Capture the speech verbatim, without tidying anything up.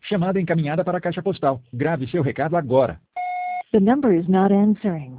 Chamada encaminhada para a caixa postal. Grave seu recado agora. The number is not answering.